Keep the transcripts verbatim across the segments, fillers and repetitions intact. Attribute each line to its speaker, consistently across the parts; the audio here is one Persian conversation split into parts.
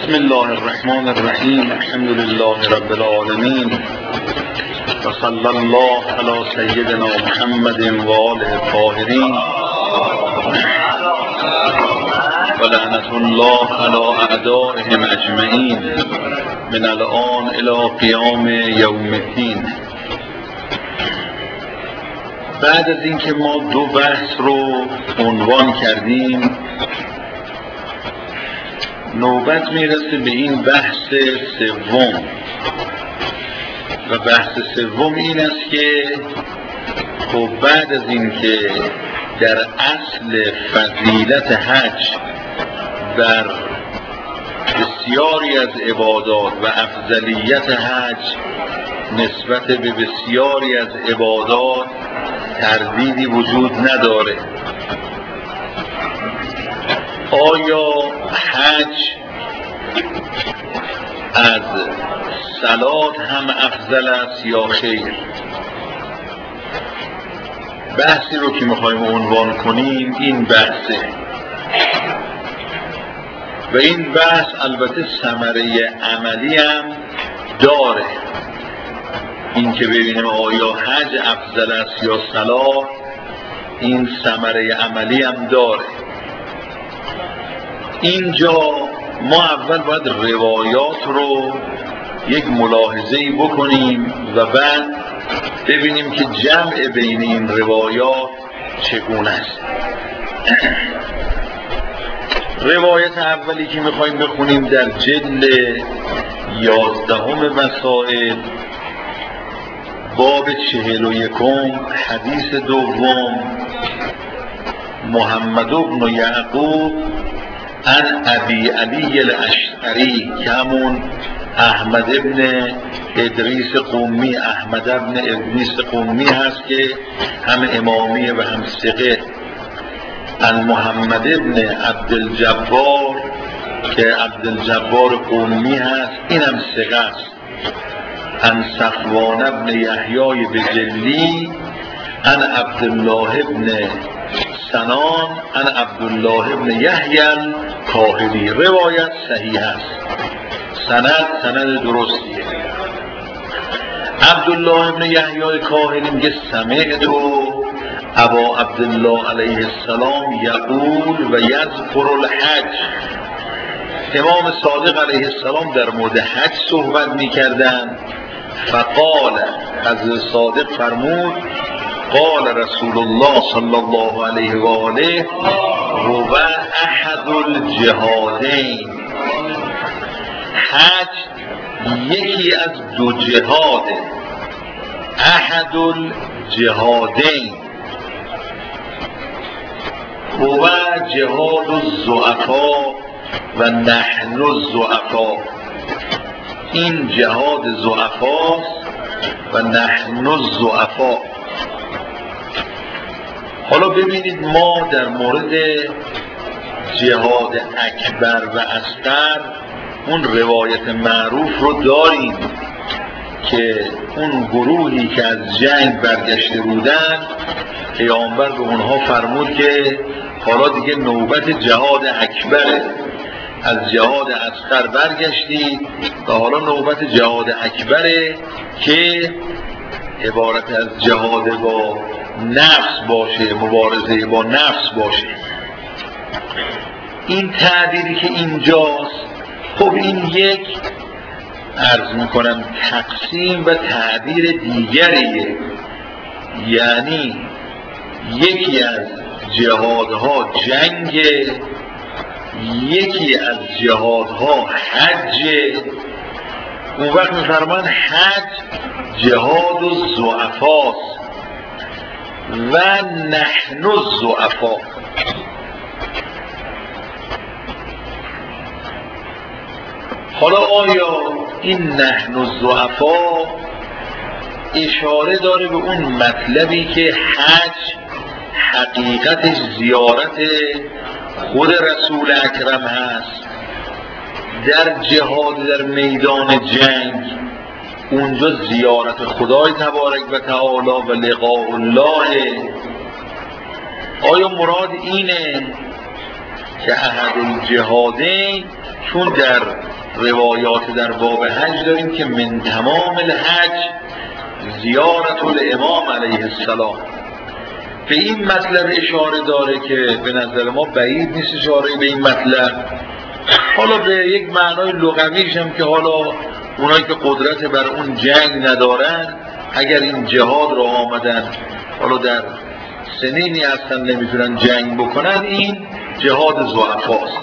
Speaker 1: بسم الله الرحمن الرحیم. الحمد لله رب العالمین و صلی الله علی سیدنا محمد و آله الطاهرین و لعنت الله علی اعدائهم اجمعین من الان الی قیام یوم الدین. بعد از اینکه ما دو بحث رو عنوان کردیم، نوبت میرسه به این بحث سوم و بحث سوم این است که خب بعد از اینکه در اصل فضیلت حج بر بسیاری از عبادات و افضلیت حج نسبت به بسیاری از عبادات تردیدی وجود نداره، آیا حج از صلات هم افضل است یا خیر؟ بحثی رو که میخوایم عنوان کنیم این بحثه و این بحث البته ثمره عملی هم داره، این که ببینیم آیا حج افضل است یا صلات، این ثمره عملی هم داره. اینجا ما اول باید روایات رو یک ملاحظه‌ای بکنیم و بعد ببینیم که جمع بین این روایات چگونه است. روایت اولی که میخوایم بخونیم در جلد یازدهم مسائل، باب چهل و یکم، حدیث دوم، محمد بن یعقوب عن ابی علی الاشعری که همون احمد ابن ادریس قمی احمد ابن ادریس قمی هست که هم امامیه و هم ثقه، عن محمد ابن عبدالجبار که عبدالجبار قمی هست، این هم ثقه است، عن صفوان ابن یحیی بجلی عن عبدالله ابن سنان عن عبدالله ابن یحیی الکاهلی. روایت صحیح است، سند سند درستیه. عبدالله ابن یحیی الکاهلی میگه سمعت ابا عبدالله علیه السلام یقول و یذکر الحج. امام صادق علیه السلام در مورد حج صحبت میکردند. فقال، حضرت صادق فرمود، قال رسول الله صلی الله علیه و آله هو احد الجهادین. حج یکی از دو جهاده، احد الجهادین، هو جهاد الضعفا و نحن الضعفا. این جهاد ضعفاست و نحن الضعفا. حالا ببینید ما در مورد جهاد اکبر و اصغر اون روایت معروف رو داریم که اون گروهی که از جنگ برگشته بودن، پیامبر به اونها فرمود که حالا دیگه نوبت جهاد اکبره، از جهاد اصغر برگشتید و حالا نوبت جهاد اکبره که عبارت از جهاد با نفس باشه، مبارزه با نفس باشه. این تعبیری که اینجاست، خب این یک عرض میکنم تقسیم و تعبیر دیگریه، یعنی یکی از جهادها جنگ، یکی از جهادها حج. اون وقت میفرمان حج جهاد الضعفاست و نحن الضعفا. حالا آیا این نحن الضعفا اشاره داره به اون مطلبی که حج حقیقتش زیارت خود رسول اکرم هست در جهاد، در میدان جنگ اونجا زیارت خدای تبارک و تعالی و لقاء الله؟ آیا مراد اینه که احد الجهادین چون در روایات در باب حج داریم که من تمام الحج زیارت الامام علیه السلام. به این مطلب اشاره داره که به نظر ما بعید نیست اشاره به این مطلب. حالا به یک معنای لغویش هم که حالا اونایی که قدرت بر اون جنگ ندارن اگر این جهاد را آمدن حالا در سنینی هستن نمیتونن جنگ بکنن، این جهاد ضعفاست.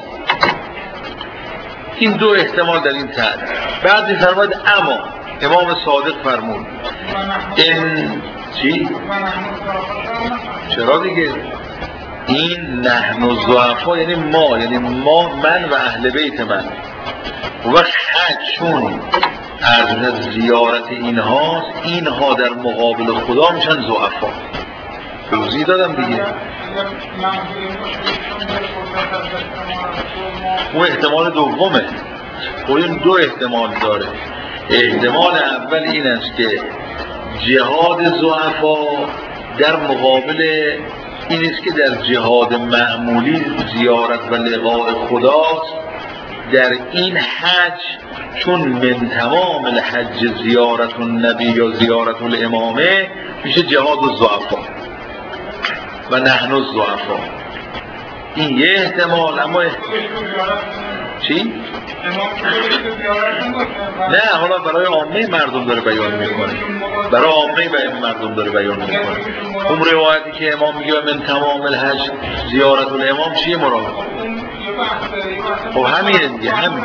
Speaker 1: این دو احتمال در این تعریف. بعد می‌فرماید اما امام صادق فرمود این چی؟ چرا دیگه؟ این نحن الضعفا یعنی ما، یعنی ما من و اهل بیت من. و حج چون از زیارت اینهاست، اینها در مقابل خدا میشن ضعفا. توضیح دادم دیگه. اون احتمال دومه. و این دو احتمال داره. احتمال اول این است که جهاد ضعفا در مقابل این است که در جهاد معمولی زیارت و لقاء خداست، در این حج چون من تمام الحج زیارت النبی یا زیارت الامامه میشه جهاد الضعفا و نحن الضعفا. این یه احتمال. اما چی؟ نه حالا برای عامه مردم داره بیان میکنه، برای عامه مردم داره بیان میکنه. اون روایتی که امام میگه من تمام الحج زیارت الامام چیه مراد؟ خب همینه دیگه، همین.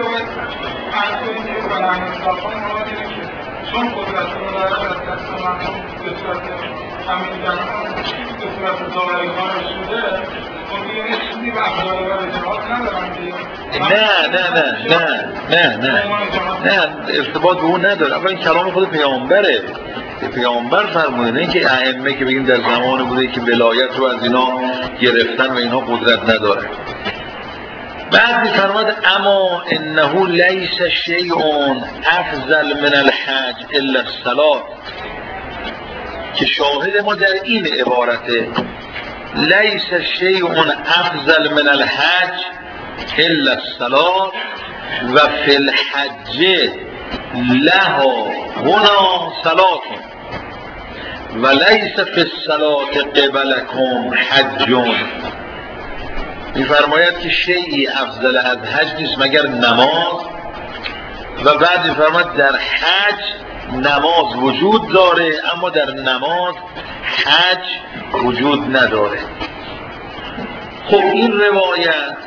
Speaker 1: چون قدرت رو داره در دست مردم به صورت همین جمعه به صورت داوری کار شده، خب یه چیزی به افضای و اجراعات ندارن دیگه. نه نه نه نه نه نه نه ارتباط به اون نداره. اول این کلام خود پیامبره، پیامبر فرموده، نه که ائمه که بگیم در زمان بوده که ولایت رو از اینا گرفتن و اینها قدرت نداره. بعد می‌فرماید اما انه لیس شیء افضل من الحج الا الصلاة، که شاهد ما در این عبارته لیس شیء افضل من الحج الا الصلاة و فی الحج لها هنا صلاة و لیس فی الصلاة قبلکم حج. می‌فرماید که شیئی افضل از حج نیست مگر نماز، و بعد می‌فرماید در حج نماز وجود داره اما در نماز حج وجود نداره. خب این روایت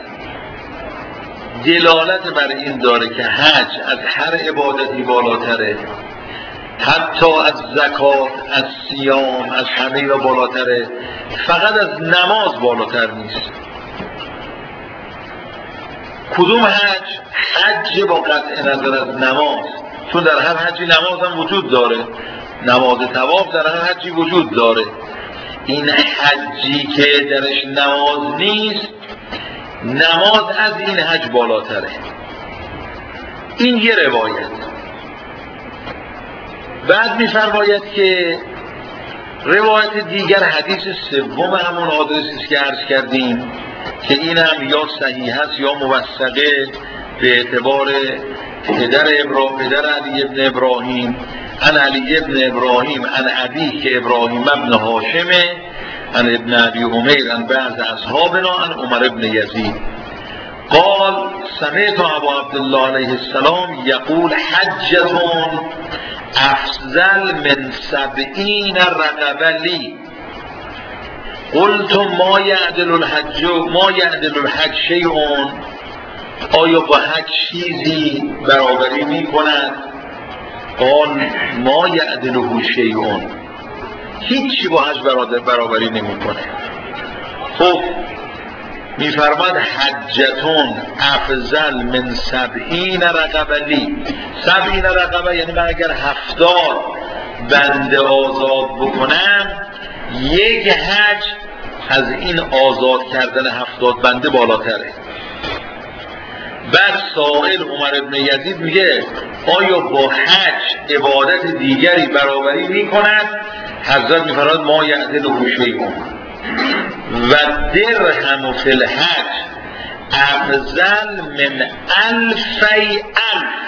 Speaker 1: دلالت بر این داره که حج از هر عبادتی بالاتره، حتی از زکات، از صیام، از همه را بالاتره، فقط از نماز بالاتر نیست. کدوم حج؟ حج با قطع نظر از نماز، چون در هر حجی نماز هم وجود داره، نماز طواف در هر حجی وجود داره. این حجی که درش نماز نیست، نماز از این حج بالاتره. این یه روایت. بعد می‌فرماید که روایت دیگر حدیث سوم همون آدرسی است که عرض کردیم که این هم یا صحیح است یا موثقه به اعتبار پدر ابراهیم، پدر علی ابن ابراهیم، ان علی ابن ابراهیم ان ابی که ابراهیم ابن هاشمه، ان ابن ابی عمیر ان بعض اصحابنا ان عمر ابن یزید قال سمعت ابا عبدالله علیه السلام یقول حجتون افضل من سبعین رقبه لی. قلت ما یعدل الحج ما یعدل الحج شیئون، آیا با حج چیزی برابری می کند؟ قال ما یعدله شیئون، هیچی با حج برابری نمی کنه. خب میفرماد حجتون افضل من سبعین رقبه لی. سبعین رقبه یعنی من اگر هفتاد بنده آزاد بکنم، یک حج از این آزاد کردن هفتاد بنده بالاتره. بعد سائل عمر ابن یزید میگه آیا با حج عبادت دیگری برابری میکند؟ حضرت میفرماد ما یعدله شیئون و درهم فی الحج افضل من الفی الف.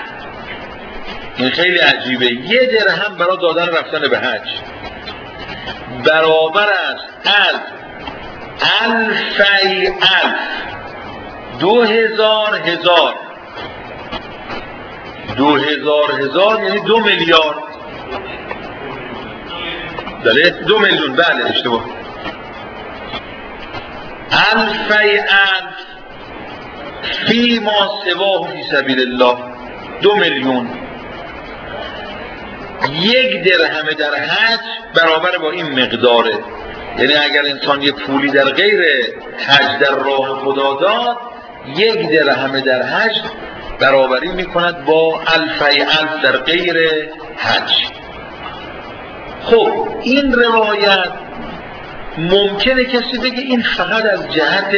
Speaker 1: این خیلی عجیبه. یه درهم برای دادن رفتن به حج برابر است از الفی الف، دو هزار هزار، دو هزار هزار یعنی دو میلیارد. بله دو میلیون، بله اشتباه. الفی الف فی ما سواه فی سبیل الله، دو میلیون. یک درهم در حج برابر با این مقداره. یعنی اگر انسان یک پولی در غیر حج در راه خدا داد، یک درهم در حج برابری میکند با الفی الف در غیر حج. خب این روایت ممکنه کسی بگه این فقط از جهت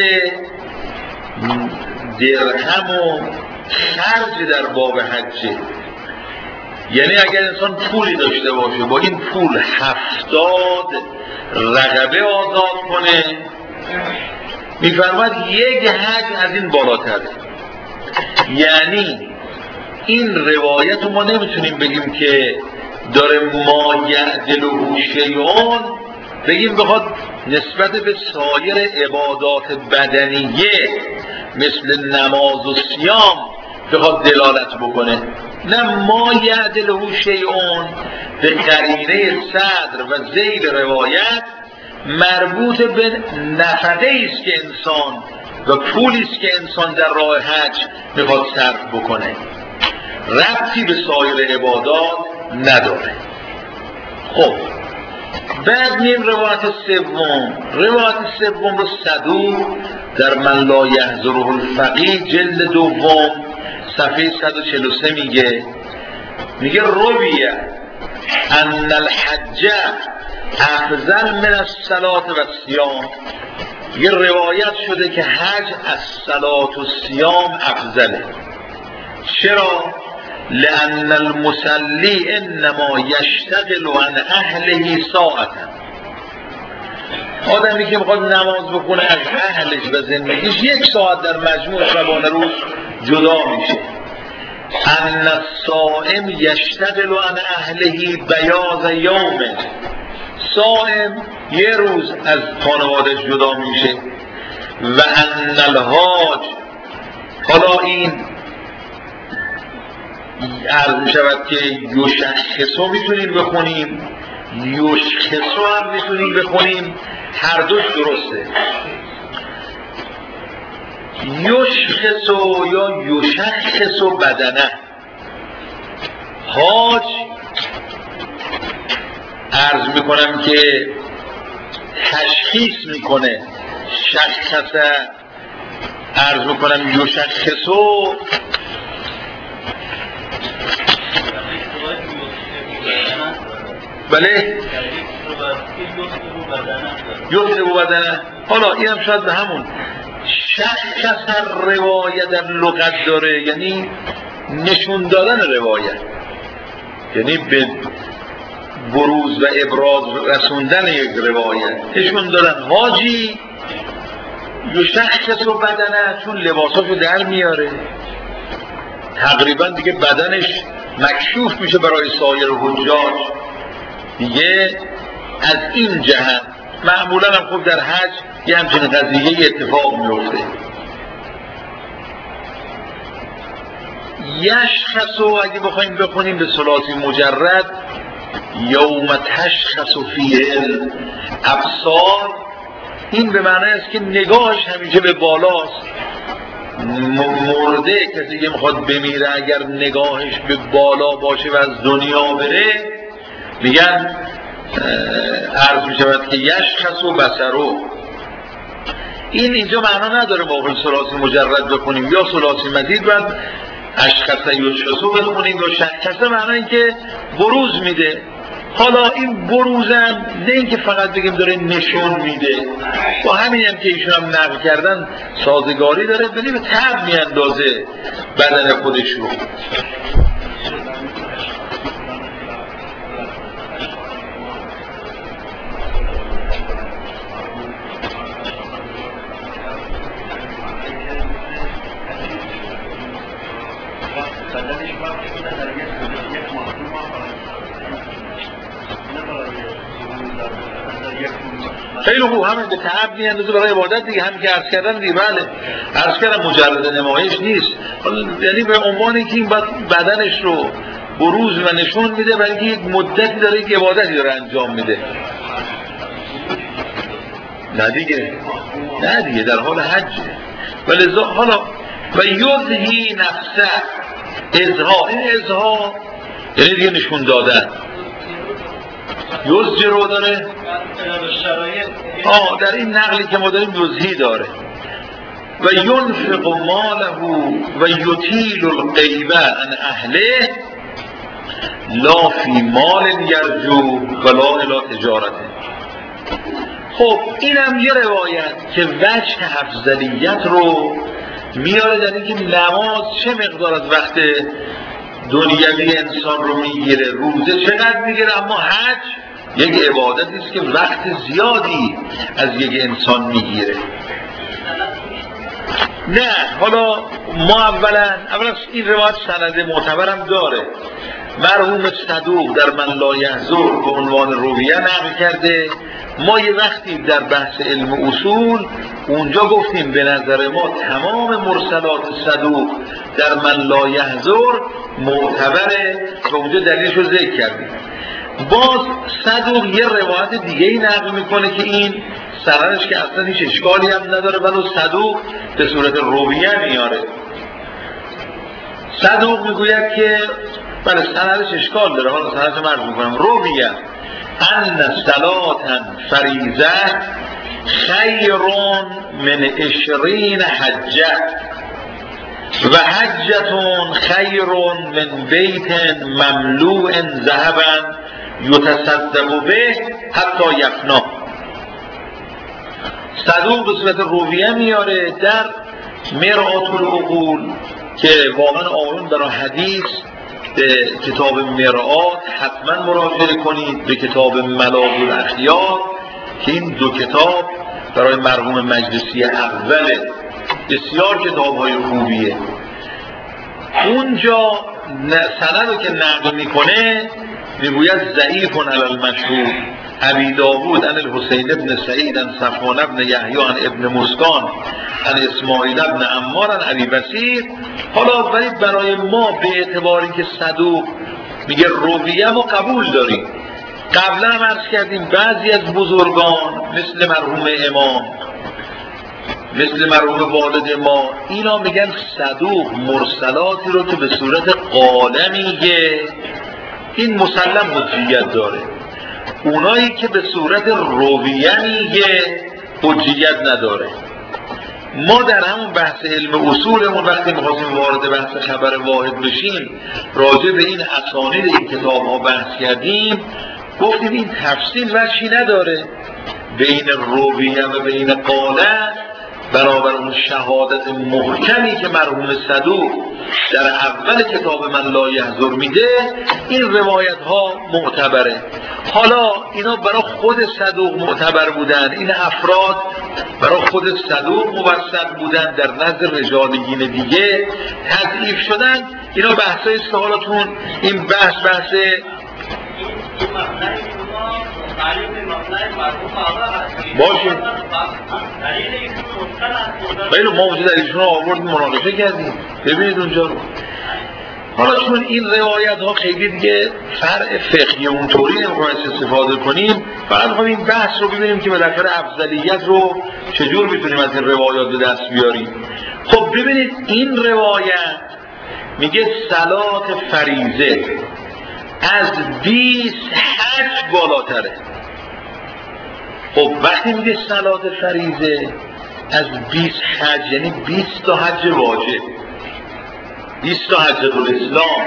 Speaker 1: درهم و خرج در باب حجه. یعنی اگر انسان پولی داشته باشه با این پول هفتاد رقبه آزاد کنه، میفرماد یک حج از این بالاتره. یعنی این روایت رو ما نمیتونیم بگیم که داره ما یعدل شیئون، بگیم بخواد نسبت به سایر عبادات بدنیه مثل نماز و صیام بخواد دلالت بکنه. نه، ما یعدل شیئون به قرینه صدر و ذیل روایت مربوط به نفقه است که انسان و پولی است که انسان در راه حج میخواد صرف بکنه، ربطی به سایر عبادات نداره. خب بعد میم روایت سوم. روایت سوم رو صدوق در من لا یحضره الفقیه جلد دوم صفحه صد و چهل و سه میگه میگه رویه ان الحج افضل من الصلاة و الصیام. یه روایت شده که حج از صلات و صیام افضله. چرا؟ لأن المصلی انما یشتغل عن اهله ساعتا. آدمی که میخواد نماز بخونه از اهلش و زندگیش یک ساعت در مجموع شبانه روز جدا میشه. ان الصائم یشتغل عن اهله بیاض یومه. صائم یه روز از خانوادش جدا میشه. و ان الحاج، حالا این عرض میشود که یشخصو میتونیم بخونیم، یشخصو هم میتونیم بخونیم، هر دوش درسته. یشخصو یا یشخصو بدنه. حاج عرض میکنم که تشخیص میکنه، شخصه عرض میکنم یشخصو بله یخلب بدنه. حالا این هم شاید به همون شخص روایت در لغت داره، یعنی نشون دادن روایت، یعنی به بروز و ابراز رسوندن یک روایت، نشون دادن. حاجی یشخص و بدنه چون لباساشو در میاره، تقریبا دیگه بدنش مکشوف میشه برای سایر حجاج دیگه. از این جهت معمولا هم خب در حج یه همچین قضیه اتفاق میفته. یشخصو اگه بخوایم بخونیم به صلاتی مجرد، یوم تشخص فیه الابصار، این به معنی است که نگاهش همیشه به بالاست. مرده کسی که میخواد بمیره اگر نگاهش به بالا باشه و از دنیا بره، میگن عرض میشود که یشخص و بصرو. این اینجا معنا نداره ما به ثلاثی مجرد بکنیم یا ثلاثی مزید بعد اشخص یشخصو بخونیم یا شخص، معنا این که بروز میده. حالا این بروزم نه این که فقط بگیم داره نشون میده، با همین هم که ایشون هم نقل کردن سازگاری داره، ولی به تب میاندازه بدن خودش رو.
Speaker 2: بدن
Speaker 1: خیلی خوب، همین به تعب میاندازه برای عبادت دیگه، هم که عرض کردم دیگه. بله عرض کردم مجرد نمایش نیست، یعنی به عنوانی که این بدنش رو بروز و نشون میده، برای اینکه یک مدتی داره یک عبادتی داره انجام میده. نه دیگه، نه دیگه در حال حجه. ولی حالا و یظهی نفسه، اظهار، این اظهار یعنی دیگه نشون دادن. یظهر رو داره، آه در این نقلی که ما داریم یظهی داره. و ینفق ماله و یطیل الغیبه عن اهله لا فی مال یرجو ولا الی تجارته. خب اینم یه روایت که وجه افضلیت رو میاره در اینکه نماز چه مقدار از وقت دنیوی انسان رو میگیره، روزه چقدر میگیره، اما حج یک عبادتی است که وقت زیادی از یک انسان میگیره. نه حالا ما اولا اولا این روایت سند معتبرم داره. مرحوم صدوق در من لا یحضر به عنوان رویه نقل کرده. ما یه وقتی در بحث علم اصول اونجا گفتیم به نظر ما تمام مرسلات صدوق در من لا یحضر معتبره و اونجا دلیلش رو ذکر کردیم. باز صدوق یه روایت دیگه ای نقل میکنه که این سندش که اصلا هیچ اشکالی هم نداره، ولی صدوق به صورت رویه میاره. صدوق میگوید که بله سندش اشکال داره، حالا سندش رو مرز میکنم. رویه ان صلاة فریضه خیر من عشرین حجه و حجتون خیر من بیت مملوء ذهبا یتصدق به حتی یفنا. صدوق به صورت رویه میاره در مرآت العقول که واقعا آیون در حدیث به کتاب مرآت حتما مراجعه کنید، به کتاب ملاذ الاخیار که این دو کتاب برای مرحوم مجلسی اوله، بسیار کتاب های خوبیه. اونجا سند رو که نقل میکنه میگوید ضعیف علی المشهور ابی داوود عن الحسین ابن سعید عن صفوان ابن یحیی عن ابن مسکان عن اسماعیل ابن عمار عن ابی بصیر. حالا ولی برای ما به اعتباری که صدوق میگه رویه ما قبول داریم. قبلا هم عرض کردیم بعضی از بزرگان مثل مرحوم امام، مثل مرحوم والد ما، اینا میگن صدوق مرسلاتی رو که به صورت قاله میگه این مسلم حجیت داره، اونایی که به صورت رویه میگه حجیت نداره. ما در همون بحث علم اصولمون وقتی می‌خواستیم وارد بحث خبر واحد بشیم راجع به این اسانید این کتاب ها بحث کردیم، گفتیم این تفصیل وجهی نداره بین رویه و بین قاله برابر اون شهادت محکمی که مرحوم صدوق در اول کتاب من لا یحضر میده. این روایت ها معتبره. حالا اینا برای خود صدوق معتبر بودن، این افراد برای خود صدوق موثق بودن، در نظر رجالیین دیگه تضعیف شدن. اینا بحثای است که حالتون این بحث بحث باشه. خیلی ما وجود در ایشون رو آوردیم مناقشه کردیم، ببینید اونجا رو. حالا چون این روایت ها خیلی دیگه فرع فقهی اونطوری نمیخوایم استفاده کنیم، فقط میخوایم این بحث رو ببینیم که بالاخره افضلیت رو چجور میتونیم از این روایات به دست بیاریم. خب ببینید این روایت میگه صلات فریضه از بیست حج بالاتره. خب وقتی میگه صلات فریضه از بیست حج یعنی بیست تا حج واجب، بیست تا حجة الاسلام.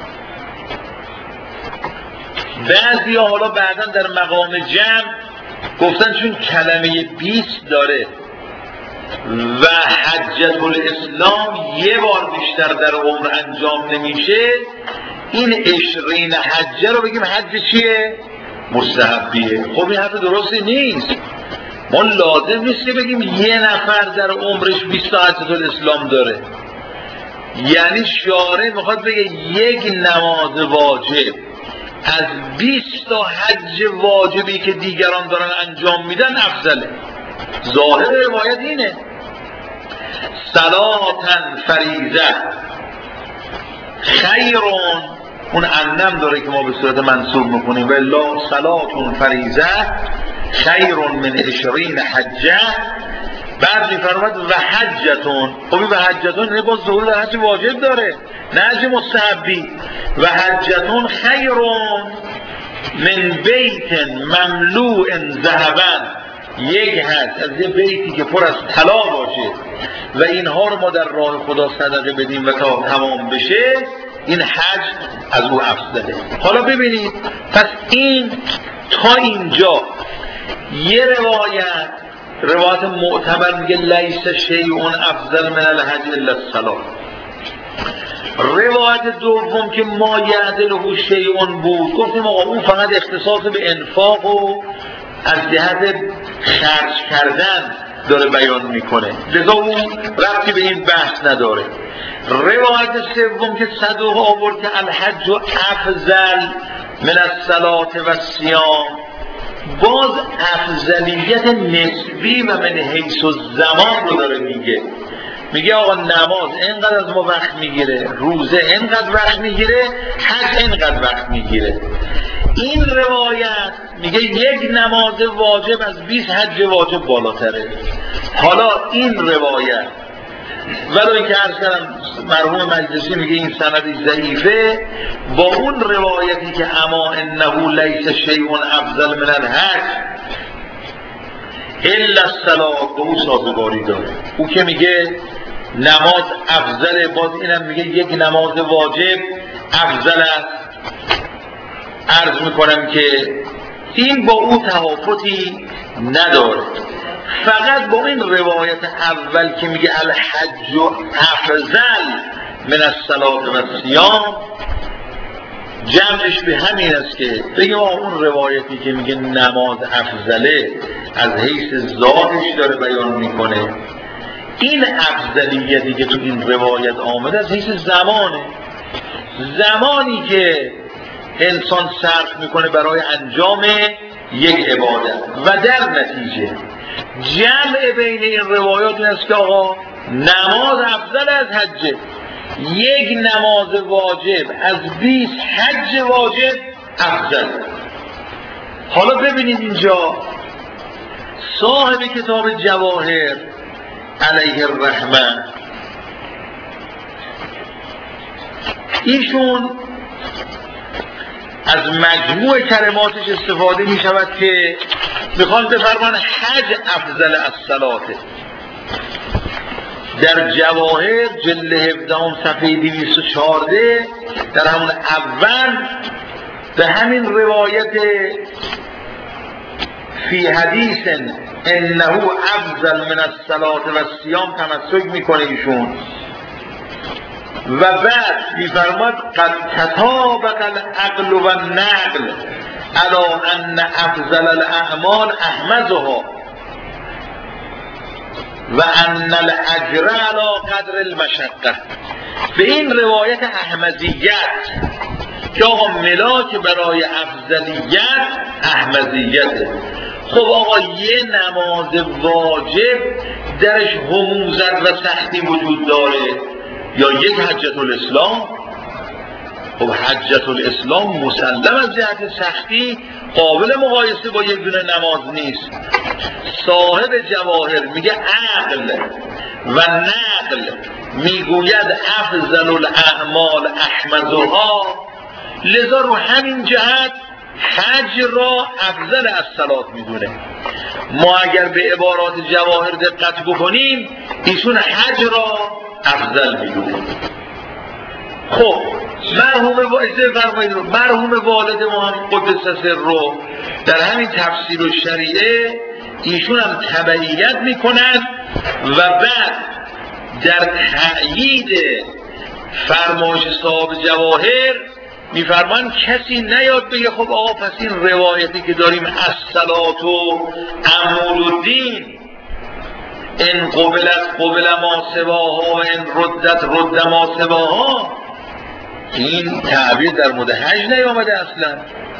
Speaker 1: بعضی ها حالا بعدا در مقام جمع گفتن چون کلمه بیست داره و حجة الاسلام یه بار بیشتر در عمر انجام نمیشه، این عشرین حجه رو بگیم حج چیه؟ مستحبیه. خب این حرف درستی نیست. ما لازم نیست که بگیم یه نفر در عمرش بیست تا حجة الاسلام داره. یعنی شارع میخواد بگه یک نماز واجب از بیست تا حج واجبی که دیگران دارن انجام میدن افضله. ظاهر روایت اینه. صلاتن فریضه خیرون، اون انم داره که ما به صورت منصوب میکنیم، ولا صلاتون فریضه خیرون من عشرین حجه. بعد میفرماد و حجتون، خب و حجتون نه باز ظهور در حج واجب داره نه حج مستحبی. و حجتون خیرون من بیت مملوء ذهبا، یک حج از یه بیتی که پر از طلا باشه و اینها رو ما در راه خدا صدقه بدیم و تا تمام بشه، این حج از او افضله. حالا ببینید، پس این تا اینجا یه روایت روایت معتبر میگه لیس شیء افضل من الحج الا الصلاة. روایت دوم که ما یعدله شیء بود، گفتیم آقا اون فقط اختصاص به انفاق و از جهت خرج کردن داره بیان میکنه، لذا اون ربطی به این بحث نداره. روایت سوم که صدوق آورد که الحج افضل من الصلاة و الصیام، باز افضلیت نسبی و من حیث الزمان رو داره میگه. میگه آقا نماز اینقدر از ما وقت میگیره، روزه اینقدر وقت میگیره، حج اینقدر وقت میگیره. این روایت میگه یک نماز واجب از بیست حج واجب بالاتره. حالا این روایت ولو اینکه عرض کردم مرحوم مجلسی میگه این سندی ضعیفه، با اون روایتی که اما انه لیس شیء افضل من الحج الا الصلاة به او سازگاری داره. او که میگه نماز افضل، باز اینم میگه یک نماز واجب افضل است. عرض میکنم که این با او تفاوتی نداره، فقط با این روایت اول که میگه الحج افضل من الصلاة و الصیام جمعش به همین است که بگیم اون روایتی که میگه نماز افضله از حیث ذاتش داره بیان میکنه. این افضلیتی که تو این روایت آمده از حیث زمانه، زمانی که انسان صرف میکنه برای انجام یک عبادت و در نتیجه جمع بین این روایات این است که آقا نماز افضل از حجه، یک نماز واجب از بیست حج واجب افضل. حالا ببینید اینجا صاحب کتاب جواهر علیه الرحمه ایشون از مجموع کلماتش استفاده می شود که میخوان بفرمان حج افضل از صلاة. در جواهر جلد هفدهم صفحه دویست و چهارده در همون اول به همین روایت فی حدیث انه افضل من الصلاة و الصیام تمسک میکنه ایشون و بعد میفرماد قد تطابق العقل و النقل علی ان افضل الاعمال احمدها و ان الاجر علی قدر المشقه. به این روایت احمدیت که آقا ملاک برای افضلیت احمدیته. خب آقا یه نماز واجب درش هموزت و سختی وجود داره یا یک حجت الاسلام؟ خب حجت الاسلام مسلم از جهت سختی قابل مقایسه با یک دونه نماز نیست. صاحب جواهر میگه عقل و نقل میگوید افضل الاعمال احمدها، لذا رو همین جهت حج را افضل از صلات میدونه. ما اگر به عبارات جواهر دقت بکنیم ایشون حج را افضل میدونه. خب مرحوم والد مرحوم والد ما هم قدس سره در همین تفسیر و شریعه ایشون هم تبعیت میکنند و بعد در تأیید فرمایش صاحب جواهر میفرمان کسی نیاد بگه خب آقا پس این روایتی که داریم از صلات و عمود الدین این قبلت قبل ما سواها و این ردت رد ما سواها، این تعبیر در مورد حج نیامده اصلا.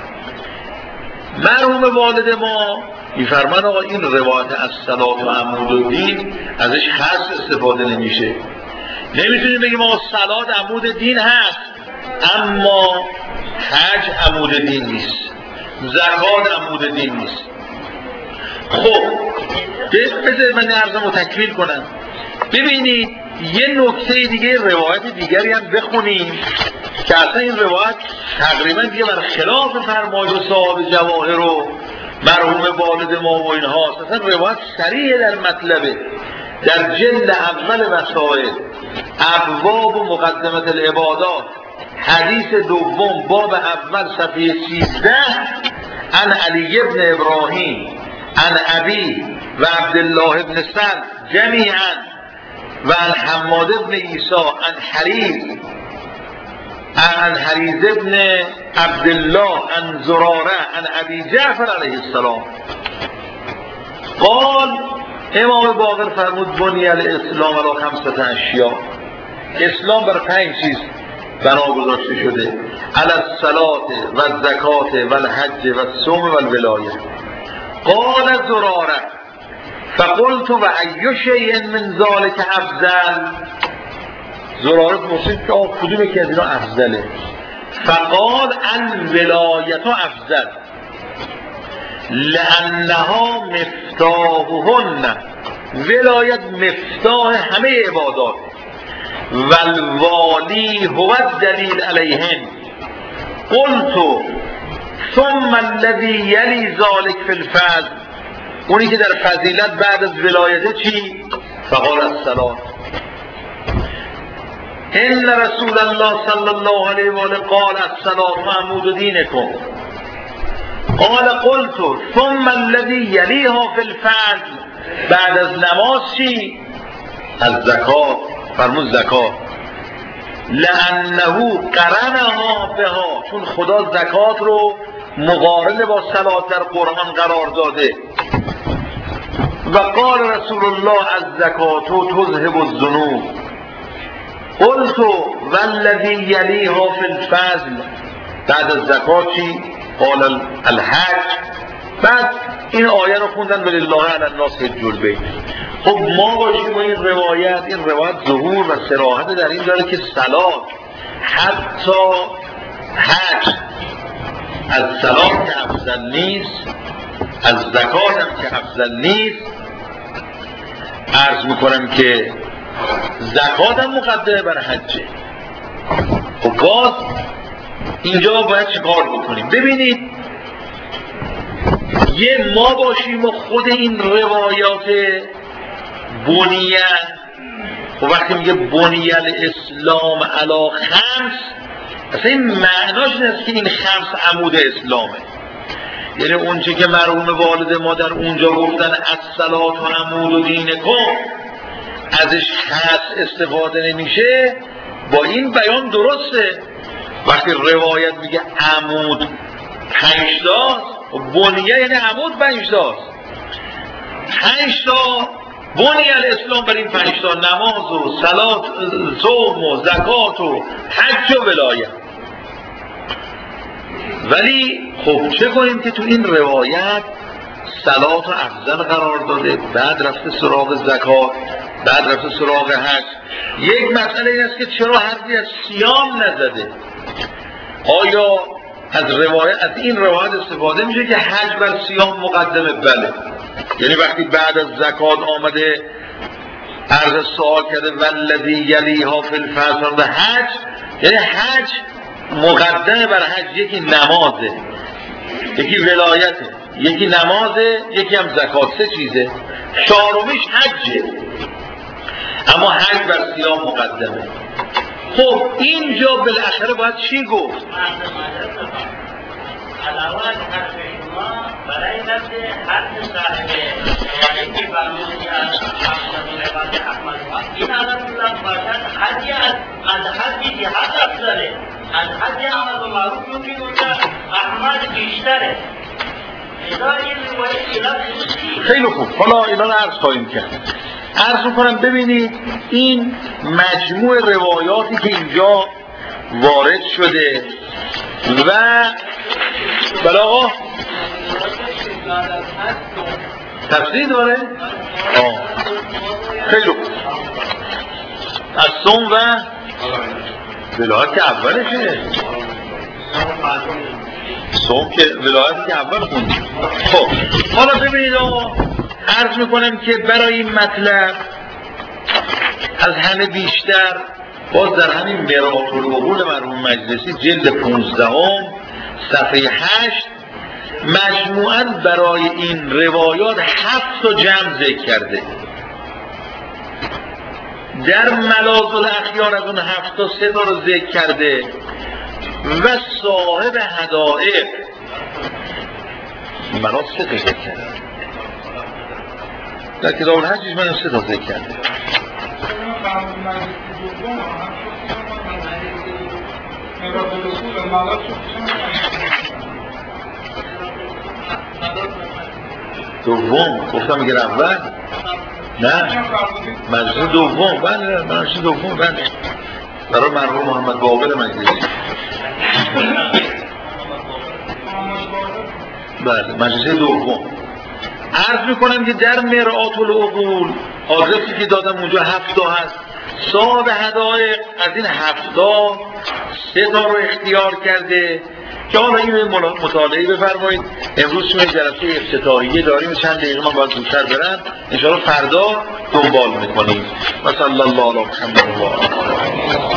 Speaker 1: مرحوم والد ما میفرمان آقا این روایت از صلات و عمود الدین ازش هست استفاده نمیشه. نمیتونیم بگیم آقا صلات عمود دین هست اما حج عمود دین نیست، زکات عمود دین نیست. خب بذارید من عرضم رو تکمیل کنم. ببینید یه نکته دیگه روایت دیگری هم بخونیم که اصلا این روایت تقریبا دیگه بر خلاف فرمایش صاحب جواهر و مرحوم والد ما و اینها، اصلا روایت صریح در مطلبه. در جلد اول وسائل ابواب و مقدمت العبادات حدیث دوم باب اول صفحه سیزده عن علی ابن ابراهیم عن ابی و عبدالله ابن سعد جمیعا و عن حماد ابن عیسی عن حریز عن حریز ابن عبدالله عن زراره عن ابی جعفر علیه السلام قال امام باقر فرمود بنی الاسلام علی خمسة اشیاء، اسلام بر پنج چیز بنا گذاشته شده، علی الصلاة و الزکات و الحج و الصوم و الولایه. قال زراره فقلت و ای شیء من ذلك افضل، زراره پرسید که آقا کدوم یکی از اینا افضله؟ فقال الولایت افضل لانها مفتاحهن، ولایت مفتاح همه عبادات، والوالی هو الدلیل علیهن. قلت ثم الذي یلی ذلك فی الفضل، اونی که در فضیلت بعد از ولایت چی؟ فقال الصلاة. ان رسول الله صلی الله علیه و آله قال الصلاة عمود دینکم. قال قلت ثم الذي یلیها فی الفضل، بعد از نماز چی؟ الزکات. فرمود زکات. لانه قرنها بها، چون خدا زکات رو مقارن با صلات در قرآن قرار داده. و قال رسول الله الزکات تذهب الذنوب. قلت والذی یلیها فی الفضل، بعد از زکات چی؟ قال الحج. بعد این آیه رو خوندن ولله علی الناس حج البیت. خب ما باشیم و این روایت این روایت ظهور و صراحت در این داره که صلات حتی حج از صلات که افضل نیست، از زکات هم که افضل نیست. عرض میکنم که زکات هم مقدمه بر حجه. خب باز اینجا باید چه کار بکنیم؟ ببینید یه ما باشیم و خود این روایات بنیه، و وقتی میگه بنیه الاسلام علی خمس، اصلا این معناش این است که این خمس عمود اسلامه. یعنی اون چه که مرحوم والد ما در اونجا گفتن الصلاة و عمود دینکم ازش هست استفاده نمیشه، با این بیان درسته. وقتی روایت میگه عمود پنج تا، بنیه یعنی عمود پنج تا، پنج تا بنی الاسلام بر این پنج تا، نماز و صلات، صوم و زکات و حج و ولایت. ولی خب چه کنیم که تو این روایت صلات و افضل قرار داده، بعد رفته سراغ زکات، بعد رفته سراغ حج. یک مسئله این است که چرا حرفی از صیام نزده؟ آیا از روایت از این روایت استفاده میشه که حج بر صیام مقدمه؟ بله. یعنی وقتی بعد از زکات آمده عرض سوال کرده والذی یلیها فی الفضل و حج، یعنی حج مقدمه بر حج. یکی نمازه، یکی ولایته، یکی نمازه، یکی هم زکات. سه چیزه. چهارمیش حجه، اما حج بر صیام مقدمه. خب اینجا بالاخره باید چی گفت؟
Speaker 2: علاوه حرف شما برای نفس حرف صاحب روایتی فرمودی از احمد این علاوه باشد حجی از حجی جهاد افضله، از حجی امر و معروف ممکن اونجا احمد بیشتره.
Speaker 1: خیلی خوب، حالا اینا رو عرض خواهیم کرد. عرض میکنم ببینید این مجموع روایاتی که اینجا وارد شده و بله آقا تفسیر داره؟ آه خیلی خوب. از صوم و ولایت که اولشه، صوم که ولایت که اول خوندیم. خب حالا ببینید آقا عرض میکنم که برای این مطلب از همه بیشتر باز در همین مرآت العقول مرحوم مجلسی جلد پونزدهم صفحه هشت مجموعاً برای این روایات هفت تا جمع ذکر کرده. در ملاذ الاخیار از اون هفت تا سه تا رو ذکر کرده و صاحب حدائق ملاذ سه تا ذکر کرده. در کتاب الحجش من سه تا ذکر کرده. دوم گفتم میگه اول نه مجلس دوم بله مجلس دوم بله برای مرحوم محمد باقر مجلسی بله مجلس دوم. عرض میکنم که در مرآت العقول آدرسی که دادم اونجا هفتا هست. صاحب حدائق از این هفتا سه تا رو اختیار کرده که حالا این مطالعه بفرمایید. امروز شما جلسه افتتاحیه داریم، چند دقیقه من باید زودتر برم، انشاءالله فردا دنبال میکنیم. و صلی الله علی محمد و آله